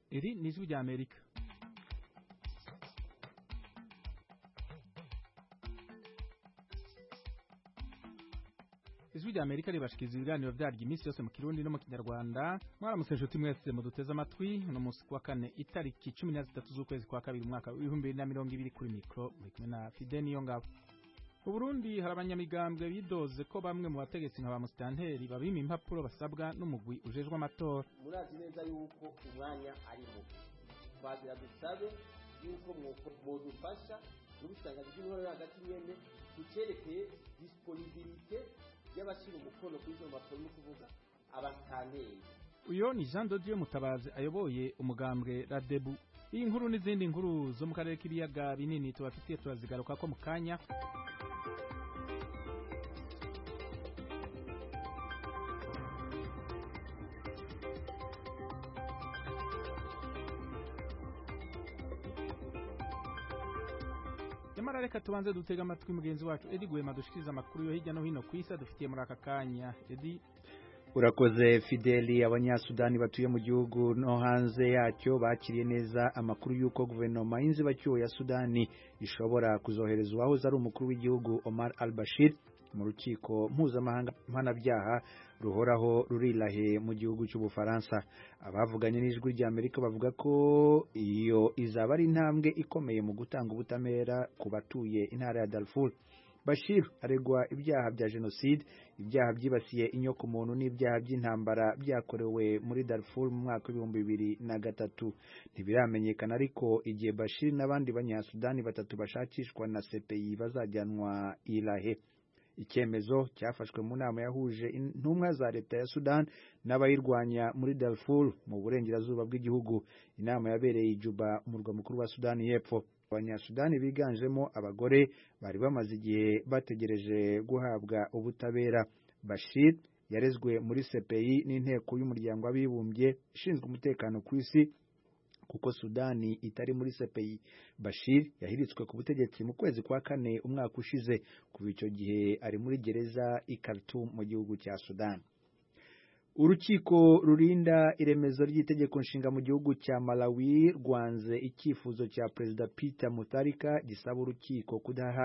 Iri ni Ijwi ry'Amerika. Ijwi ry'Amerika ribashikiriza ibiganiro vyaryo iminsi yose mu Kirundi no mu Kinyarwanda. Mwaramutse nshuti mwese muduteze amatwi no musi kwa kane itariki 13 z'ukwezi kwa kabiri umwaka wa 2020 kuri mikro muri kumwe na Fidel Niyongabo. Mu Burundi hari abanyamigambwe bidoze ko bamwe mu bategetsi nka ba Mustanteri babima impapuro basabwa n'umugwi ujejwe amatora. Murazi neza yuko umwanya ari mubi. Twagira dusabe yuko mwodufasha n'ubusanga bw'intore hagati nyene kucerekeye disponibilité y'abashira umukono kuri izo mpapuro no kuvuga abastanteri. Uyo ni Jean de Dieu Mutabazi ayoboye umugambwe Radebu. Iyi nkuru n'izindi nkuru zo mu karere k'ibiyaga binini tubafitiye turazigaruka ko mu kanya. Yamara reka tubanze dutega amatwi mugenzi wacu Edi Gwema dushikiriza amakuru yo hirya no hino kwisa dufitiye muri aka kanya. Edi, urakoze Fideli. Abanyasudani batuye mu gihugu no hanze yacyo bakiriye neza amakuru y'uko guverinoma y'inzibacyuho ya Sudani ishobora kuzohereza uwahoze ari umukuru w'igihugu Omar al-Bashir mu rukiko mpuzamahanga mpanabyaha ruhoraho rurilahe mu gihugu cy'Ubufaransa. Abavuganye n'Ijwi ry'Amerika bavuga ko iyo izaba ari intambwe ikomeye mu gutanga ubutamera ku batuye intara ya Darfur. Bashir aregwa ibyaha bya genocide, ibyaha byibasiye inyoko muntu n'ibyaha by'intambara byakorewe muri Darfur mu mwaka wa 2003. Ntibiramenyekana ariko igihe Bashir n'abandi banyasudani batatu bashakishwa na CPI bazajyanwa Ilahe. Icyemezo cyafashwe mu nama yahuje intumwa za leta ya Sudan n'abayirwanya muri Darfur mu burengerazuba bw'igihugu. Inama yabereye i Juba, umurwa mukuru wa Sudani y'Epfo. Abanyasudani biganjemo abagore bari bamaze igihe bategereje guhabwa ubutabera. Bashir yarezwe muri CPI n'inteko y'umuryango w'abibumbye ishinzwe umutekano ku isi kuko Sudani itari muri CPI. Bashir yahiritswe ku butegetsi mu kwezi kwa kane umwaka ushize. Kuva icyo gihe ari muri gereza i Khartoum mu gihugu cya Sudan. Urukiko rurinda iremezo ry'itegeko nshinga mu gihugu cya Malawi rwanze icyifuzo cya Perezida Peter Mutharika gisaba urukiko kudaha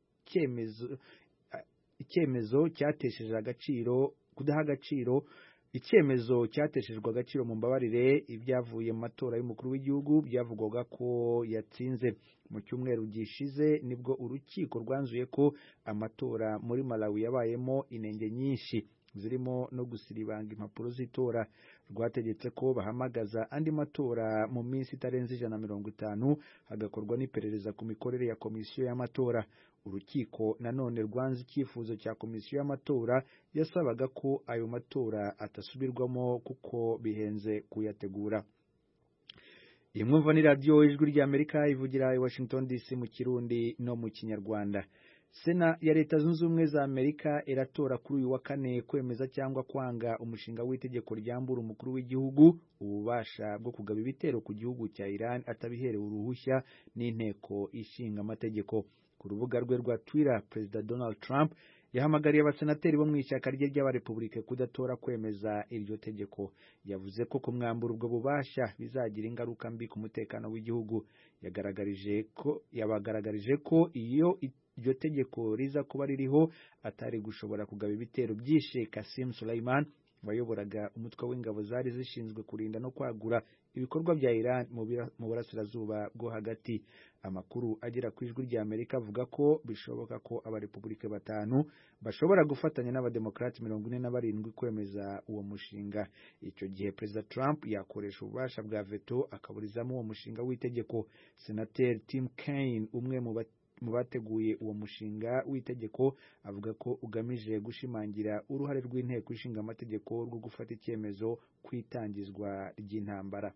icyemezo cyatesheje agaciro icyemezo cyateshejwe agaciro mu mbabarire ibyavuye mu matora y'umukuru w'igihugu byavugwaga ko yatsinze. Mu cyumweru gishize nibwo urukiko rwanzuye ko amatora muri Malawi yabayemo inenge nyinshi zirimo no gusiribanga impapuro z'itora. Rwategetse ko bahamagaza andi matora mu minsi itarenze 150 hagakorwa n'iperereza ku mikorere ya komisiyo y'amatora. Urukiko nanone rwanze icyifuzo cya komisiyo y'amatora yasabaga ko ayo matora atasubirwamo kuko bihenze kuyategura. Imwumva ni radio Ijwi ry'Amerika ivugira i Washington DC mu Kirundi no mu Kinyarwanda. Sena ya Leta Zunze Ubumwe za Amerika iratora kuri uyu wa kane kwemeza cyangwa kwanga umushinga w'itegeko ryambura umukuru w'igihugu ububasha bwo kugaba ibitero ku gihugu cya Iran atabiherewe uruhushya n'inteko ishinga amategeko. Ku rubuga rwe rwa Twitter, Perezida Donald Trump yahamagariye abasenateri bo mu ishyaka rye ry'abarepublike kudatora kwemeza iryo tegeko. Yavuze ko kumwambura ubwo bubasha bizagira ingaruka mbi ku mutekano w'igihugu. Yabagaragarije ko iyo iryo tegeko riza kuba ririho atari gushobora kugaba ibitero byishe Qasim Soleimani wayoboraga umutwe w'ingabo zari zishinzwe kurinda no kwagura ibikorwa bya Iran mu burasirazuba bwo hagati. Amakuru agera ku Ijwi ry'Amerika avuga ko bishoboka ko abarepublike 5 bashobora gufatanya n'abademokrati 47 kwemeza uwo mushinga. Icyo gihe Perezida Trump yakoresha ububasha bwa veto akaburizamo uwo mushinga w'itegeko. Senateri Tim Kaine umwe mu bateguye uwo mushinga w'itegeko avuga ko ugamije gushimangira uruhare rw'inteko ishinga amategeko rwo gufata icyemezo kwitangizwa ry'intambara.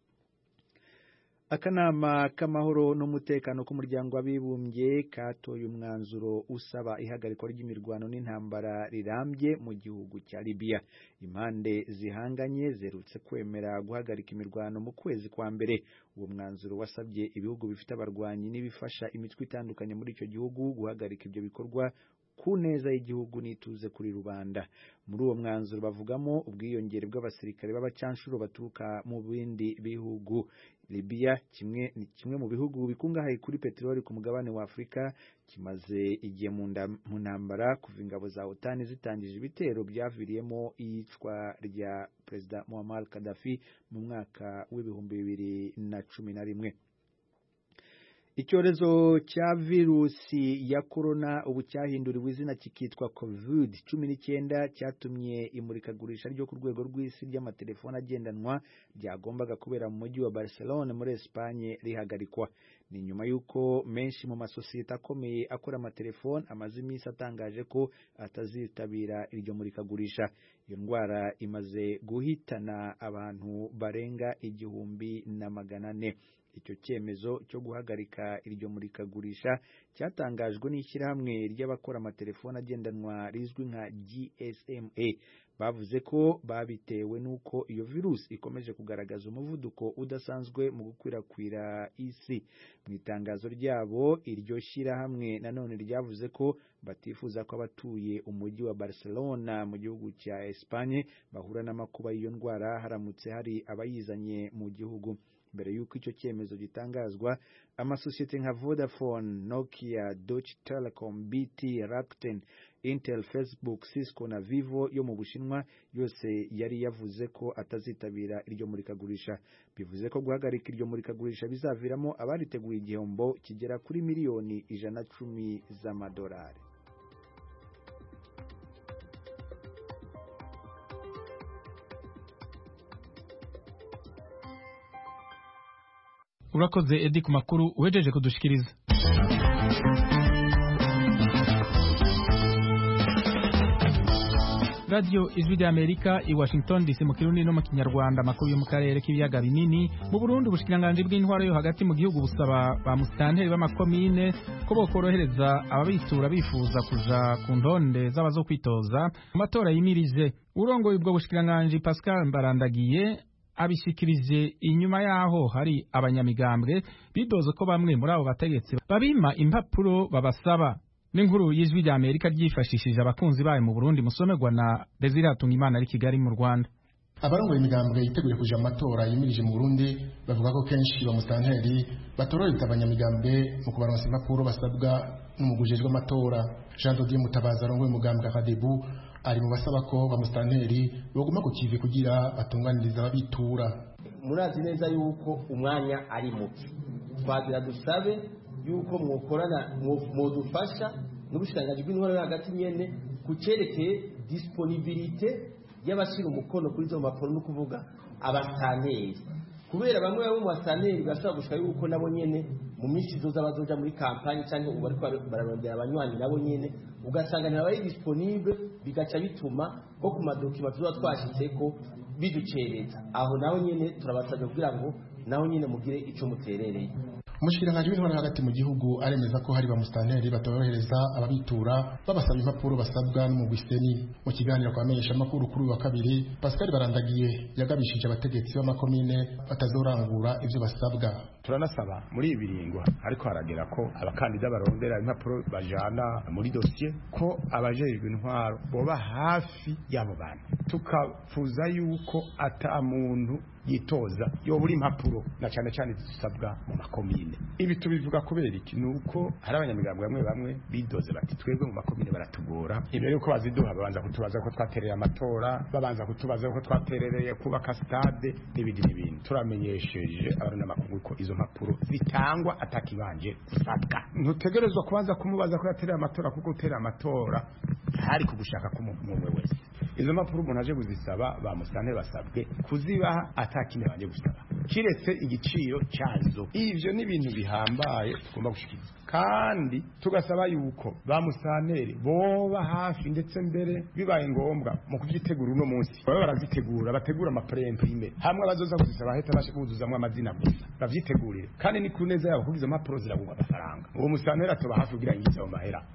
Akanama k'amahoro n'umutekano k'umuryango w'abibumbye katoye umwanzuro usaba ihagarikwa ry'imirwano n'intambara rirambye mu gihugu cya Libya. Impande zihanganye zerutse kwemera guhagarika imirwano mu kwezi kwa mbere. Uwo mwanzuro wasabye ibihugu bifite abarwanyi n'ibifasha imitwe itandukanye muri icyo gihugu guhagarika ibyo bikorwa ku neza y'igihugu n'ituze kuri rubanda. Muri uwo mwanzuro bavugamo ubwiyongere bw'abasirikare b'abacanshuro baturuka mu bindi bihugu. Libya kimwe mu bihugu bikungahaye kuri peteroli ku mugabane wa Afrika kimaze igihe mu ntambara kuva ingabo za OTAN zitangije ibitero byaviriyemo iyicwa rya Perezida Muammar Gaddafi mu mwaka w'2011. Icyorezo cya virusi ya corona ubu cyahinduriwe izina kikitwa COVID-19 cyatumye imurikagurisha ryo ku rwego rw'isi ry'amatelefone agendanwa ryagombaga kubera mu mujyi wa Barcelona muri Espagne rihagarikwa. Ni nyuma y'uko menshi mu masosiyete akomeye akora amatelefone amaze iminsi atangaje ko atazitabira iryo murikagurisha. Iyo ndwara imaze guhitana abantu barenga 1,400. Icyo cyemezo cyo guhagarika iryo murikagurisha cyatangajwe n'ishyirahamwe ry'abakora amatelefone agendanwa rizwi nka GSMA. Bavuze ko babitewe n'uko iyo virusi ikomeje kugaragaza umuvuduko udasanzwe mu gukwirakwira isi. Mu itangazo ryabo iryo shyirahamwe nanone ryavuze ko batifuza ko abatuye umujyi wa Barcelona mu gihugu cya Espagne bahura n'amakuba y'iyo ndwara haramutse hari abayizanye mu gihugu. Mbere y'uko icyo cyemezo gitangazwa, amasosiyete nka Vodafone, Nokia, Deutsche Telekom, BT, Rakuten, Intel, Facebook, Cisco na Vivo yo mu Bushinwa yose yari yavuze ko atazitabira iryo murikagurisha. Bivuze ko guhagarika iryo murikagurisha bizaviramo abariteguye igihombo kigera kuri miliyoni 110 z'amadolari. Urakoze Edi ku makuru uhejeje kudushikiriza. Radio Ijwi ry'Amerika i Washington DC mu Kirundi no mu Kinyarwanda. Amakuru yo mu karere k'ibiyaga binini. Mu Burundi ubushikiranganje bw'intwaro yo hagati mu gihugu busaba ba musitanteri b'amakomine ko bokorohereza ababitura bifuza kuja ku ndonde z'abazokwitoza mu matora yimirije. Urongoye ubwo bushikiranganje Pascal Mbarandagiye abishikirije inyuma yaho hari abanyamigambwe bidoze ko bamwe muri abo bategetsi babima impapuro babasaba. N'inkuru y'Ijwi ry'Amerika ryifashishije abakunzi bayo mu Burundi musomerwa na Desire Hatungimana ari Kigali mu Rwanda. Abarongoye imigambwe yiteguriye kuja amatora yimirije mu Burundi bavuga ko kenshi bamusitanteri batororeza abanyamigambwe mu kubaronsa impapuro basabwa n'umugujejwe amatora. Jean Dodier Mutabazi arongoye umugambwe Kadebu ari mu basaba ko bamusitanteri boguma ku kivi kugira batunganiriza ababitura. Murazi neza yuko umwanya ari muke, twagira dusabe yuko mwokorana mwodufasha n'ubushikiranganje bw'intwaro hagati nyene kucerekeye disponibilité y'abashira umukono kuri zo mpapuro no kuvuga abasitanteri, kubera bamwe mu basitanteri bashobora gushika yuko nabo nyene mu minsi zoza bazoja muri kampanye cyangwa ubu ariko bararondera abanywanyi nabo nyene ugasanga ntabari disponible, bigaca bituma ko ku madokima tuba twashitseko biducereza. Aho naho nyene turabasabye kugira ngo naho nyene mugire ico muterereye. Umushikiranganje w'intwaro hagati mu gihugu aremeza ko hari bamusitanteri batorohereza ababitura babasaba impapuro basabwa n'umugwiseni. Mu kiganiro kwa menyesha makuru kuri wa kabiri, Pascal Barandagiye yagabishije abategetsi b'amakomine batazorangura ivyo basabwa. Turanasaba muri ibiringo ariko haragera ko abakandida barondera impapuro bajana muri dossier ko abajejwe intwaro boba hafi y'abo bantu, tukafuza yuko ata muntu yitoza yobura impapuro na cyane cyane zisabwa mu makomine. Ibi tubivuga kubera iki? Nuko hari abanyamigambwe bamwe bidoze bati twebwe mu makomine baratugora, imbere yuko baziduha babanza kutubaza ko twatereye amatora, babanza kutubaza ko twaterereye kubaka stade n'ibindi. Turamenyesheje abanyamakuru ko izo mpapuro zitangwa atakibanje gusabwa. Ntutegerezwa kubanza kumubaza ko yatereye amatora, kuko utereye amatora hari kugushaka kumumwe wese. Izo mpapuro umuntu aje kuzisaba bamusitanteri basabwe kuzibaha atakine banje gusaba kiretse igiciro cyazo. Ivyo ni ibintu bihambaye tugomba gushikiriza, kandi tugasaba yuko bamusitanteri boba hafi ndetse mbere bibaye ngombwa mu kuvyitegura uno munsi baba barazitegura, bategura amapremprime hamwe bazoza kuzisaba heta bashibuzuzamwe amazina gusa bavyitegurire, kandi ni kuneza yabo kugiza impapuro ziragurwa amafaranga. Uwo musitanteri atoba hafi kugira ngo izo mahera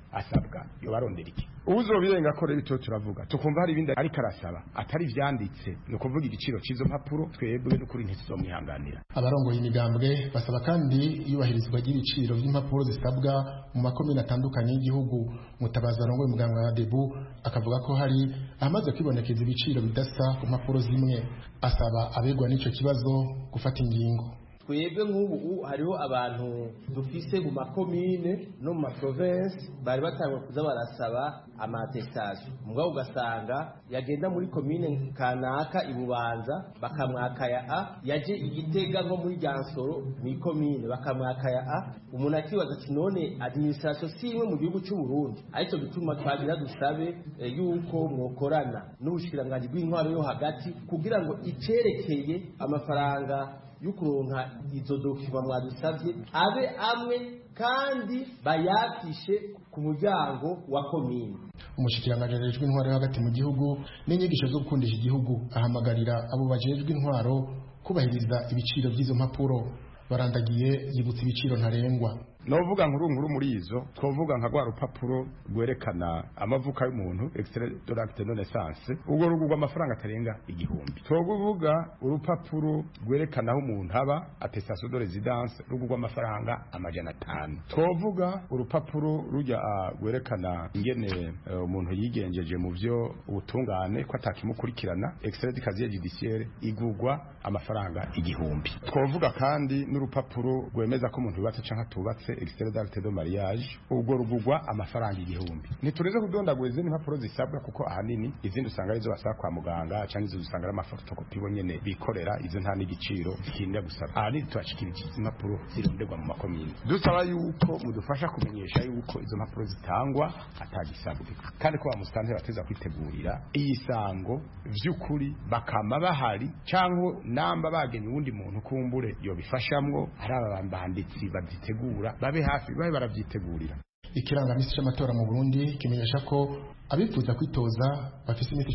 asabwa yo barondera iki uzobirenga ko rero ito turavuga tukumva hari ibindi ariko arasaba atari vyanditse no kuvuga igiciro cizo mpapuro twebwe n'ukuri ntizomwihanganira. Abarongoye imigambwe basaba kandi yubahirizwa ry'ibiciro by'impapuro zisabwa mu makomine atandukanye y'igihugu. Mutabazi arongoye umugambwe wa Debu akavuga ko hari amaze kwibonekeza ibiciro bidasa ku mpapuro zimwe, asaba abegwa n'ico kibazo gufata ingingo. Twebwe nk'ubu hariho abantu dufise mu makomine no mu maprovince bari batangwa kuza barasaba amatestation, mugabo ugasanga yagenda muri komine kanaka ibubanza bakamwaka ya A, yaje igitega nko muri Ryansoro mu komine bakamwaka ya A. Umuntu akibaza ati none administration si imwe mu gihugu cy'u Burundi, ariko bituma twagira dusabe yuko mwokorana n'ubushikiranganje bw'intwaro yo hagati kugira ngo icerekeye amafaranga yukuronka izo dokiva mwadusavye abe amwe kandi bayakishe ku muryango wa komine. Umushikiranganje ajejwe intwaro hagati mu gihugu n'inyigisho zo gukundisha igihugu ahamagarira abo bajejwe intwaro kubahiriza ibiciro by'izo mpapuro. Barandagiye yibutsa ibiciro ntarengwa. Novuga nkuru muri izo twovuga nka rwa rupapuro rwerekana amavuka y'umuntu extrait de l'acte de naissance ubwo rugurwa amafaranga atarenga 1000. Twovuga urupapuro rwerekana aho umuntu aba attestation de résidence rugurwa amafaranga 500. Twovuga urupapuro rujya rwerekana ingene umuntu yigenjeje mu byo ubutungane ko atakimukurikirana extrait de casier judiciaire igurwa amafaranga 1000. Twovuga kandi n'urupapuro rwemeza ko umuntu yubatse canke atubatse extrait d'acte de mariage ubwo rugurwa amafaranga 1000. Nitureze kudondaguriza impapuro zisabwa kuko ahanini izindi usanga arizo basaba kwa muganga cyangwa izo usanga ari amafotokopi bonyene bikorera, izo nta n'igiciro kinda gusaba. Ahanini twashikirije impapuro zironderwa mu makomine dusaba yuko mudufasha kumenyesha yuko izo mpapuro zitangwa atagisabwe kandi ko bamusitante bateza kwitegurira iyi sango vy'ukuri bakama bahari cyangwa namba bagenye uwundi muntu kumbure yo bifashamwo ari abambanditsi bazitegura babe hafi babe baravyitegurira. Ikirangamisi c'amatora mu Burundi kimenyesha ko abifuza kwitoza bafise imiti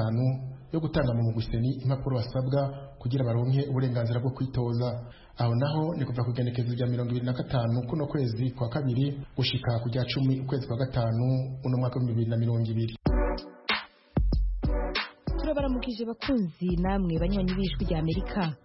15 yo gutanga mu muguseni impapuro basabwa kugira baronke uburenganzira bwo kwitoza. Aho naho ni kuva kugenekezo rya 25 kuno kwezi kwa kabiri gushika kujya 10 ukwezi kwa gatanu uno mwaka wa 2020. Turabaramukije bakunzi namwe banywanyi b'Ijwi rya Amerika.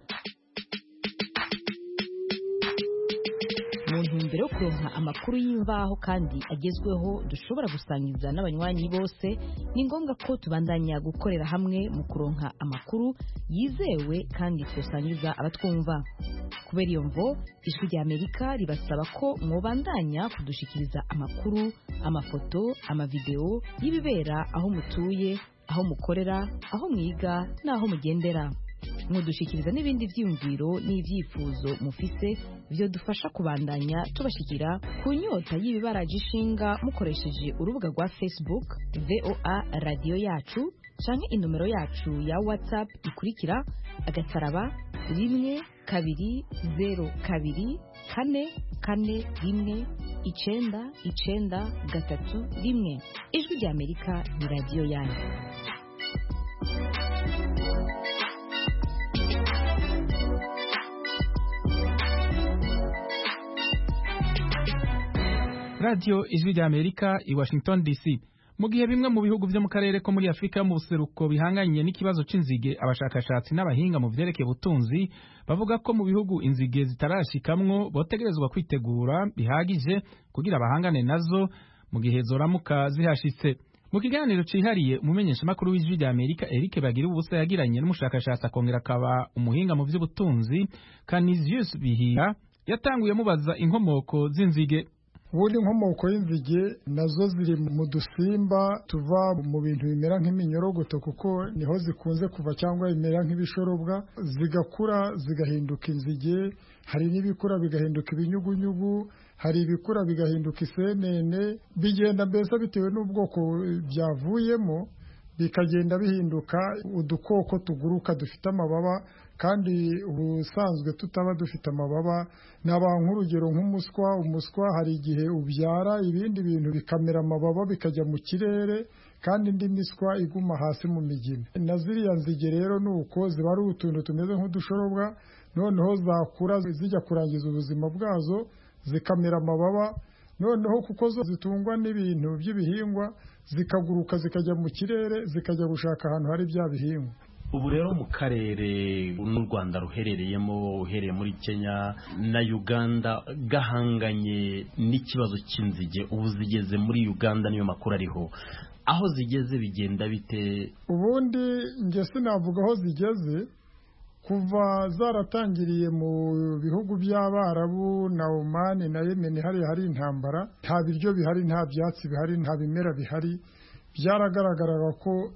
Mu ntumbero yo kuronka amakuru y'imvaho kandi agezweho dushobora gusangiza n'abanywanyi bose, ni ngombwa ko tubandanya gukorera hamwe mu kuronka amakuru yizewe kandi tusangiza abatwumva. Kubera iyo mvo, Ijwi rya Amerika ribasaba ko mwobandanya kudushikiriza amakuru, amafoto, amavideo y'ibibera aho mutuye, aho mukorera, aho mwiga n'aho mugendera. Mudushikiriza n'ibindi vyiyumviro n'ivyifuzo mufise byo dufasha kubandanya tubashikira ku nyota y'ibibaraje ishinga mukoresheje urubuga rwa Facebook VOA Radio Yacu canke inomero yacu ya WhatsApp ikurikira @ 1 2 0 2 4 4 1 9 9 3 1. Ijwi rya Amerika ni radio yanyu. Radio Ijwi rya Amerika i Washington DC. Mu gihe bimwe mu bihugu byo mu karere ko muri Afrika mu buseruko bihanganye n'ikibazo c'inzige, abashakashatsi n'abahinga mu vyerekeye ubutunzi bavuga ko mu bihugu inzige zitarashikamwo botegerezwa kwitegura bihagije kugira bahangane nazo mu gihe zoramuka zihashitse. Mu kiganiro cihariye umumenyesha makuru w'Ijwi rya Amerika Eric Bagira ubusa yagiranye n'umushakashatsi akongera akaba umuhinga mu vy'ubutunzi Canisius Bihira, yatanguye mubaza inkomoko z'inzige. Ubundi inkomoko y'inzige nazo ziri mu dusimba tuva mu bintu bimera nk'iminyorogoto kuko niho zikunze kuva cyangwa bimera nk'ibishorobwa zigakura zigahinduka inzige. Hari n'ibikura bigahinduka ibinyugunyugu, hari ibikura bigahinduka isenene, bigenda mbese bitewe n'ubwoko byavuyemo bikagenda bihinduka udukoko tuguruka dufite amababa kandi ubusanzwe tutaba dufite amababa. N'abantu nk'urugero umuswa hari igihe ubyara ibindi bintu bikamera amababa bikajya mu kirere kandi indi miswa iguma hasi mu migina. Na ziriya nzige rero nuko ziba ari utuntu tumeze nk'udushorobwa, noneho zakura zijya kurangiza ubuzima bwazo zikamera amababa, noneho kuko zo zitungwa n'ibintu by'ibihingwa zikaguruka zikajya mu kirere zikajya gushaka ahantu hari bya bihingwa. Ubu rero mu karere n'u Rwanda ruherereyemo uhereye muri Kenya na Uganda gahanganye n'ikibazo cy'inzige, ubu zigeze muri Uganda niyo makuru ariho, aho zigeze bigenda bite? Ubundi nge sinavuga aho zigeze, kuva zaratangiriye mu bihugu by'Abarabu na Oman na Yemen hari intambara, nta biryo bihari, nta byatsi bihari, nta bimera bihari. Byaragaragaraga ko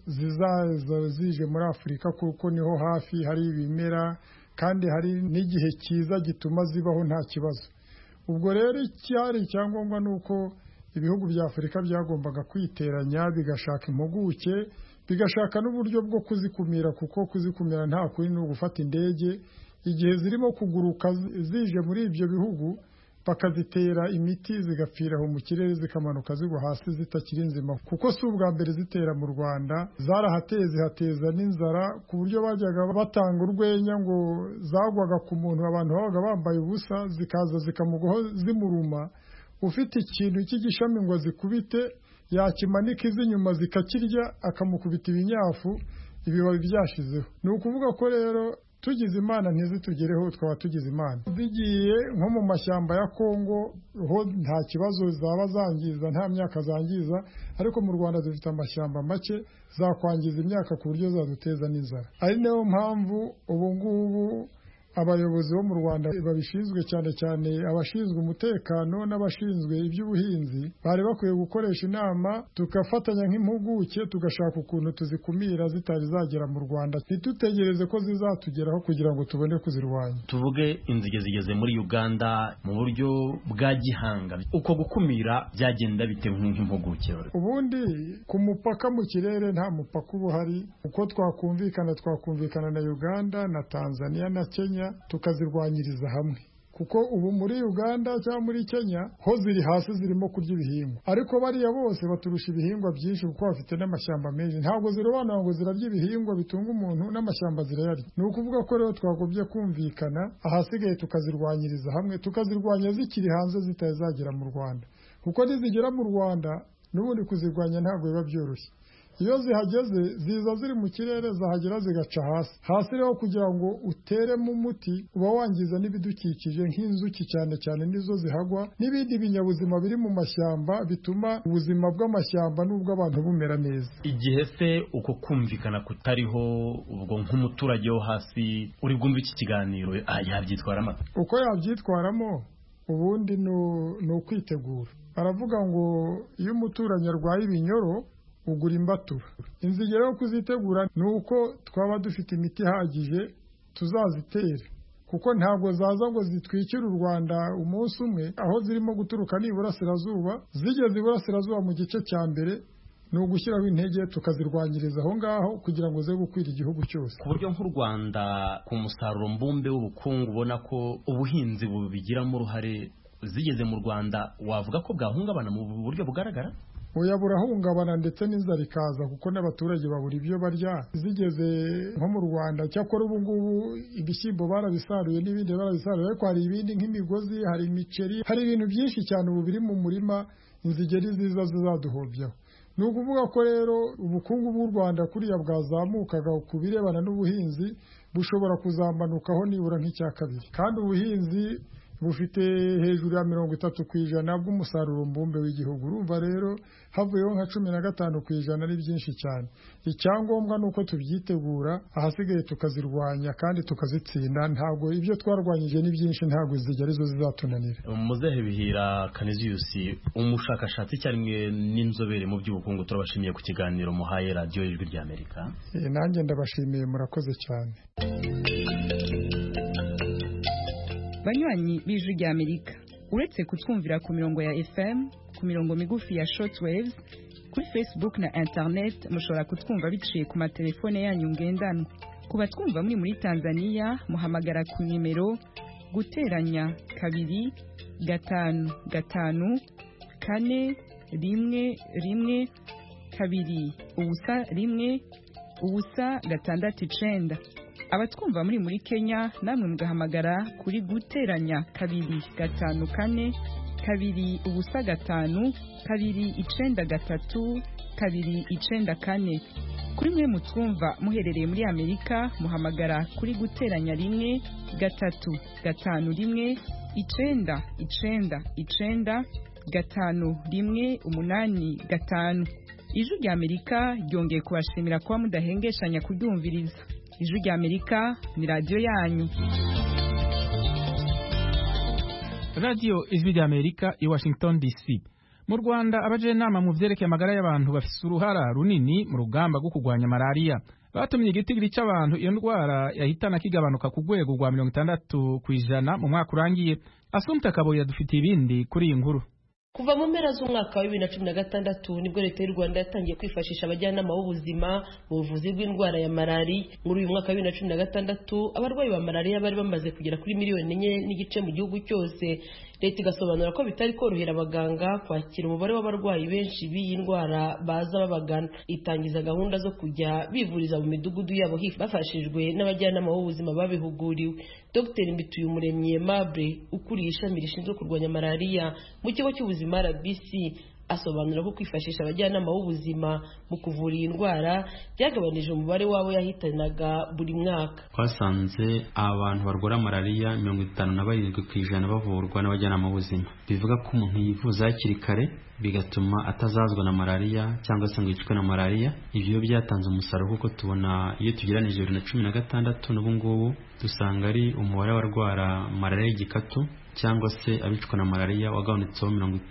zije muri Afurika kuko niho hafi hari ibimera kandi hari n'igihe cyiza gituma zibaho nta kibazo. Ubwo rero icyari icyangombwa nuko ibihugu bya Afurika byagombaga kwiteranya bigashaka impuguke, bigashaka n'uburyo bwo kuzikumira, kuko kuzikumira nta kuri no gufata indege igihe zirimo kuguruka zije muri ibyo bihugu bakazitera imiti zigapfiraho mu kirere zikamanuka zigwa hasi zitakiri nzima, kuko si ubwa mbere zitera mu Rwanda. Zarahateye zihateza n'inzara ku buryo bajyaga batanga urwenya ngo zagwaga ku muntu, abantu babaga bambaye ubusa zikaza zikamugwaho zimuruma, ufite ikintu cy'igishami ngo zikubite yakimanika iz'inyuma zikakirya akamukubita ibinyafu ibibabi byashizeho. Ni ukuvuga ko rero tugize Imana ntizitugereho twaba tugize Imana. Zigiye nko mu mashyamba ya Kongo ho nta kibazo zaba zangiza, nta myaka zangiza, ariko mu Rwanda dufite amashyamba make zakwangiza imyaka ku buryo zaduteza n'inzara. Ari nayo mpamvu ubu ngubu abayobozi bo mu Rwanda babishinzwe cyane cyane abashinzwe umutekano n'abashinzwe iby'ubuhinzi bari bakwiye gukoresha inama tugafatanya nk'impuguke tugashaka ukuntu tuzikumira zitari zagera mu Rwanda, ntitutegereze ko zizatugeraho kugira ngo tubone kuzirwanya. Tuvuge inzige zigeze muri Uganda mu buryo bwa gihanga, uko gukumira byagenda bite nk'impuguke? Ubundi ku mupaka mu kirere nta mupaka uba uhari, uko twakumvikana na Uganda na Tanzania na Kenya tukazirwanyiriza hamwe, kuko ubu muri Uganda cyangwa muri Kenya ho ziri hasi zirimo kurya ibihingwa, ariko bariya bose baturusha ibihingwa byinshi kuko bafite n'amashyamba menshi. Ntabwo zirobanura ngo zirarya ibihingwa bitunga umuntu, n'amashyamba zirayarya. Ni ukuvuga ko rero twagobye kumvikana, ahasigaye tukazirwanyiriza hamwe, tukazirwanya zikiri hanze zitari zagera mu Rwanda, kuko nizigera mu Rwanda n'ubundi kuzirwanya ntabwo biba byoroshye. Iyo zihageze ziza ziri mu kirere, zahagera zigaca hasi rero kugira ngo uteremo umuti uba wangiza n'ibidukikije nk'inzuki cyane cyane nizo zihagwa n'ibindi binyabuzima biri mu mashyamba bituma ubuzima bw'amashyamba n'ubw'abantu bumera neza. Igihe se uko kumvikana kutariho, ubwo nk'umuturage wo hasi uri bwumva iki kiganiro yabyitwaramo? Uko yabyitwaramo ubundi ni ukwitegura. Baravuga ngo iyo umuturanyi arwaye ibinyoro ugura imbatura. Inzige rero kuzitegura ni uko twaba dufite imiti ihagije tuzazitere, kuko ntabwo zaza ngo zitwikire u Rwanda umunsi umwe. Aho zirimo guturuka ni Iburasirazuba, zigeze Iburasirazuba mu gice cya mbere ni ugushyiraho intege tukazirwanyiriza aho ngaho kugira ngo ze gukwira igihugu cyose. Ku buryo nk'u Rwanda ku musaruro mbumbe w'ubukungu ubona ko ubuhinzi bubigiramo uruhare, zigeze mu Rwanda wavuga ko bwahungabana mu buryo bugaragara? Oya, burahungabana ndetse n'inzara ikaza, kuko n'abaturage babura ibyo barya. Zigeze nko mu Rwanda, cyakora ubu ngubu ibishyimbo barabisaruye n'ibindi barabisaruye, ariko hari ibindi nk'imigozi, hari imiceri, hari ibintu byinshi cyane ubu biri mu murima inzigeri ziza zizaduhobyaho. Ni ukuvuga ko rero ubukungu bw'u Rwanda kuriya bwazamukaga ku birebana n'ubuhinzi bushobora kuzamanukaho nibura nk'icya kabiri, kandi ubuhinzi bufite hejuru ya 30% bw'umusaruro mbumbe w'igihugu. Urumva rero havuyeho nka 15% ari byinshi cyane. Icyangombwa nuko tubyitegura, ahasigaye tukazirwanya kandi tukazitsinda. Ntabwo ibyo twarwanyije ni byinshi, ntabwo zijya arizo zizatunanira. Muzehe Bihira Canisius, umushakashatsi cyarimwe n'inzobere mu by'ubukungu, turabashimiye ku kiganiro muhaye radio y'Ijwi ry'Amerika. Nanjye ndabashimiye, murakoze cyane. Banywanyi b'Ijwi ry'Amerika, uretse kutwumvira ku mirongo ya FM, ku mirongo migufi ya shortwaves, kuri Facebook na internet mushobora kutwumva biciye ku matelefone yanyu ngendanwa. Ku batwumva muri Tanzania muhamagara ku nimero guteranya 255 4 1 2 ubusa 1 ubusa 69. Abatwumva muri Kenya namwe mugahamagara kuri guteranya 254 2:5 293 294. Kuri mwe mutwumva muherereye muri Amerika muhamagara kuri guteranya 1 3 5 1 9 9 9 5 Ijwi rya Amerika ryongeye kubashimira kuba mudahengeshanya kuryumviriza. Ijwi rya Amerika ni radio yanyu. Radio Ijwi rya Amerika i Washington DC. Mu Rwanda abajenama mu vyerekeye amagara y'abantu bafise uruhara runini mu rugamba rwo kurwanya malaria. Batumye igitigiri cy'abantu iyo ndwara yahitana kigabanuka ku rwego rwa 60% mu mwaka urangiye. Assumpta Kaboyi yadufitiye ibindi kuri iyi nkuru. Kuva mu mpera z'umwaka wa 2016 nibwo leta y'u Rwanda yatangiye kwifashisha abajyanama b'ubuzima mu buvuzi bw'indwara ya malaria. Muri uyu mwaka wa 2016 abarwayi ba malaria bari bamaze kugera kuri 1.4 mu gihugu cyose. Leta igasobanura ko bitari korohera abaganga kwakira umubare w'abarwayi benshi b'iyi ndwara baza babagana. Itangiza gahunda zo kujya bivuriza mu midugudu yabo bafashijwe n'abajyanama b'ubuzima babihuguriwe. Dr Mbituyumuremyi Aimable ukuriye ishami rishinzwe kurwanya malaria mu kigo cy'ubuzima RBC asobanura ko kwifashisha abajyanama b'ubuzima mu kuvura iyi ndwara byagabanije umubare wabo yahitanaga buri mwaka. Twasanze abantu barwara malaria 57% bavurwa n'abajyanama b'ubuzima. Bivuga ko umuntu yivuza hakiri kare bigatuma atazazwa na malaria cyangwa se ngo yicwe na malaria. Ivyo byatanze umusaruro kuko tubona iyo tugeranije 2016 n'ubu ngubu dusanga ari umubare w'abarwara malaria y'igikatu cyangwa se abicwa na malaria wagabanutseho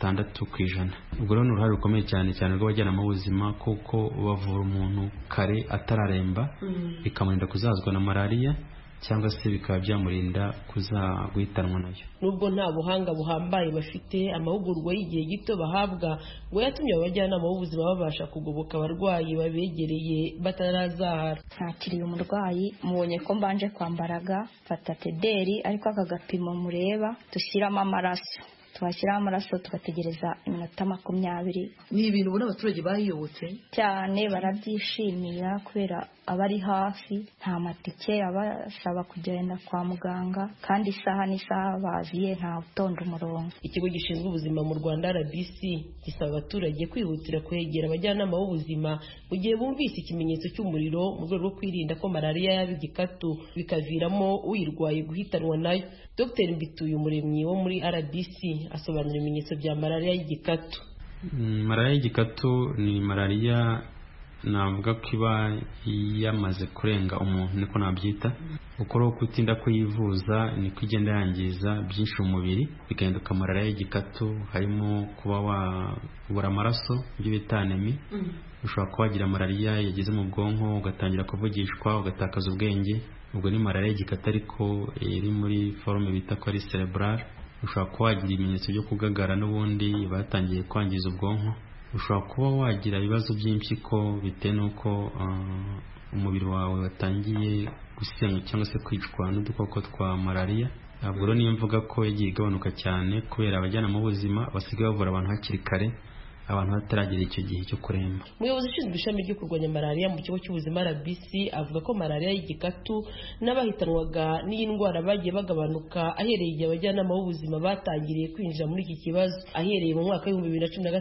60%. Ubwo rero uruhare rukomeye cyane rw'abajyanama b'ubuzima kuko bavura umuntu kare atararemba bikamurinda kuzazwa na malaria cyangwa se bikaba byamurinda guhitanwa nayo. Nubwo nta buhanga buhambaye bafite, amahugurwa y'igihe gito bahabwa ngo yatumye abajyanama b'ubuzima babasha kugoboka abarwayi babegereye batarazahara. Nakiriye umurwayi mubonye ko mbanje kwambaraga fata tederi ariko aka gapimo mureba dushyiramo amaraso. Twashyiraho amaraso tugategereza iminota 20. Ni ibintu ubona abaturage bayiyobotse cyane, barabyishimira kubera abari hafi nta matike abasaba kugenda kwa muganga kandi isaha n'isaha baziye nta utonda umurongo. Ikigo gishinzwe ubuzima mu Rwanda RBC gisaba abaturage kwihutira kwegera abajyanama b'ubuzima mu gihe bumvise ikimenyetso cy'umuriro mu rwego rwo kwirinda ko malaria yaba igikatu bikaviramo uyirwaye guhitanwa nayo. Dr Mbituyumuremyi wo muri RBC asobanura ibimenyetso bya malaria y'igikatu. Malaria y'igikatu ni malaria navuga ko iba yamaze kurenga umuntu niko nabyita. Ukora kutinda kuyivuza niko igenda yangiza byinshi mu mubiri bigahinduka malaria y'igikatu, harimo kuba wabura amaraso ibyo bita anemia. Ushobora kubagira malaria yageze mu bwonko ugatangira kuvugishwa ugatakaza ubwenge. Ubwo ni malaria y'igikatu ariko iri muri forme bita ko ari cerebral. Ushobora kuba wagira ibimenyetso byo kugagara n'ubundi batangiye kwangiza ubwonko. Ushobora kuba wagira ibibazo by'impyiko bitewe n'uko umubiri wawe watangiye gusenywa cyangwa se kwicwa n'udukoko twa malaria. Ntabwo rero niyo mvuga ko yagiye igabanuka cyane kubera abajyanama b'ubuzima basigaye bavura abantu hakiri kare abantu bataragera icyo gihe cyo kuremba. Umuyobozi ushinzwe ishami ryo kurwanya malaria mu kigo cy'ubuzima RBC avuga ko malaria y'igikatu n'abahitanwaga n'iyi ndwara bagiye bagabanuka ahereye igihe abajyanama b'ubuzima batangiriye kwinjira muri iki kibazo. Ahereye mu mwaka wa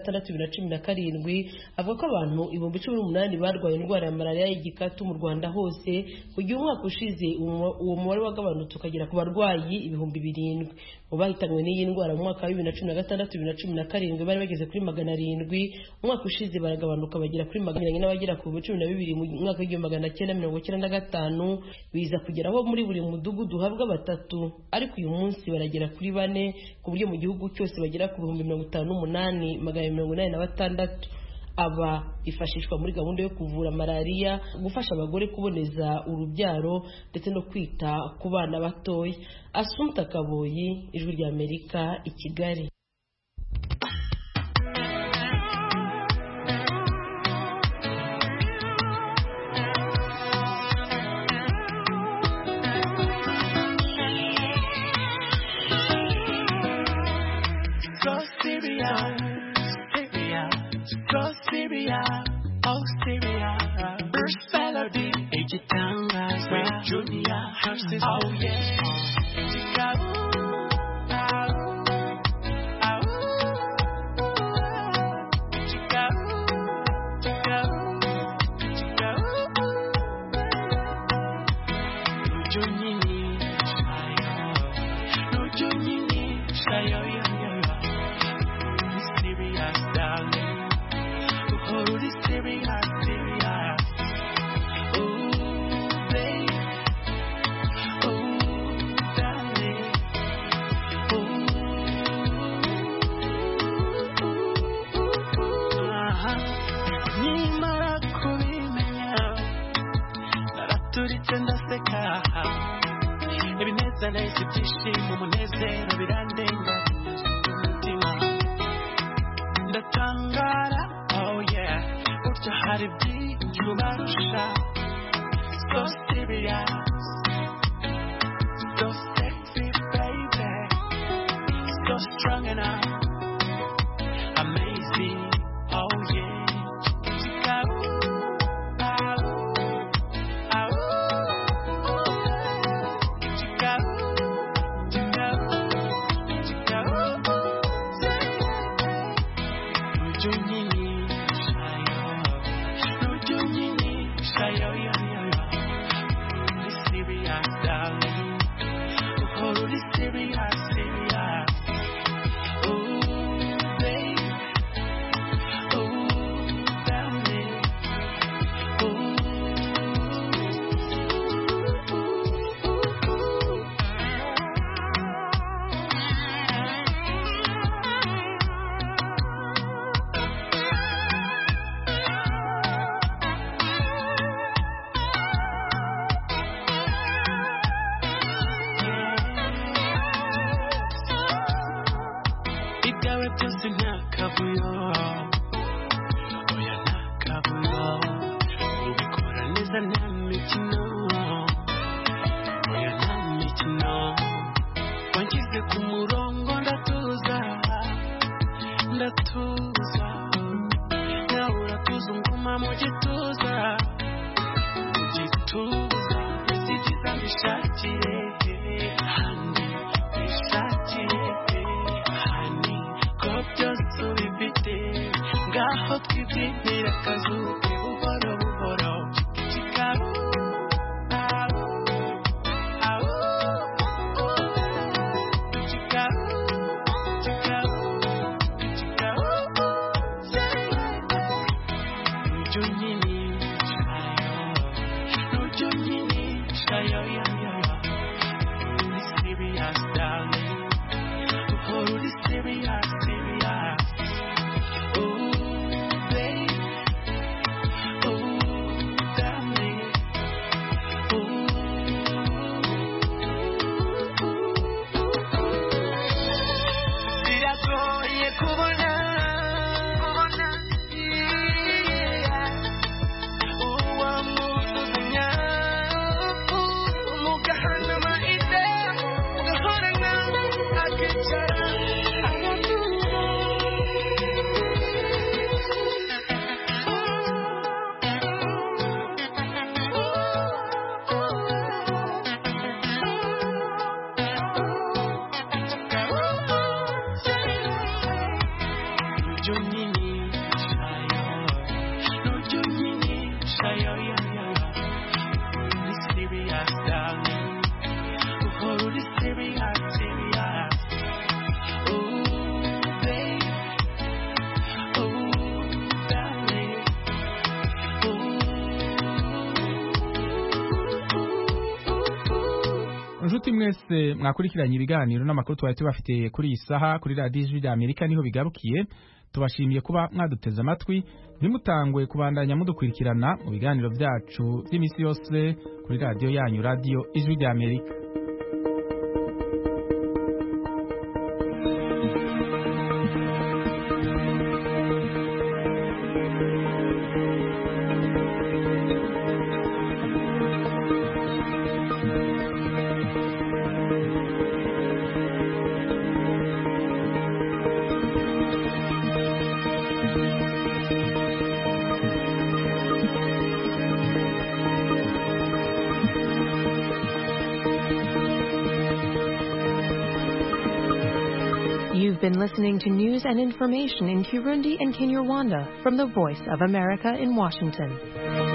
2016-2017 avuga ko abantu 18,000 barwaye indwara ya malaria y'igikatu mu Rwanda hose, mu gihe umwaka ushize uwo mubare wagabanutse ukagera ku barwayi 7,000. Mu bahitanwe n'iyi ndwara mu mwaka wa 2016-2017 bari bageze kuri 700. Umwaka ushize baragabanuka bagera kuri 100 n'abagera ku 12 mu mwaka wa 1995 biza kugeraho muri buri mudugudu habwa 3, ariko uyu munsi baragera kuri 4 ku buryo mu gihugu cyose bagera ku 58,886. Aba ifashishwa muri gahunda yo kuvura malaria, gufasha abagore kuboneza urubyaro ndetse no kwita ku bana batoya. Assumpta Kaboyi, Ijwi rya Amerika, i Kigali. Oh yeah. ndetse ndaseka ibinezaneza ibyishimo umunezero birandenga umutima ndatangara oh yeah burya hari byinshi ubarusha so serious so sexy baby so strong enough amazing oh yeah Inshuti mwese mwakurikiranye ibiganiro n'amakuru twari tubafitiye kuri iyi saha kuri radiyo ijwi rya Amerika niho bigarukiye. Tubashimiye kuba mwaduteze amatwi, ntimutangwe kubandanya mudukurikirana mu biganiro byacu by'imisi yose kuri radiyo yanyu, radiyo ijwi rya Amerika. You've been listening to news and information in Kirundi and Kinyarwanda from the Voice of America in Washington.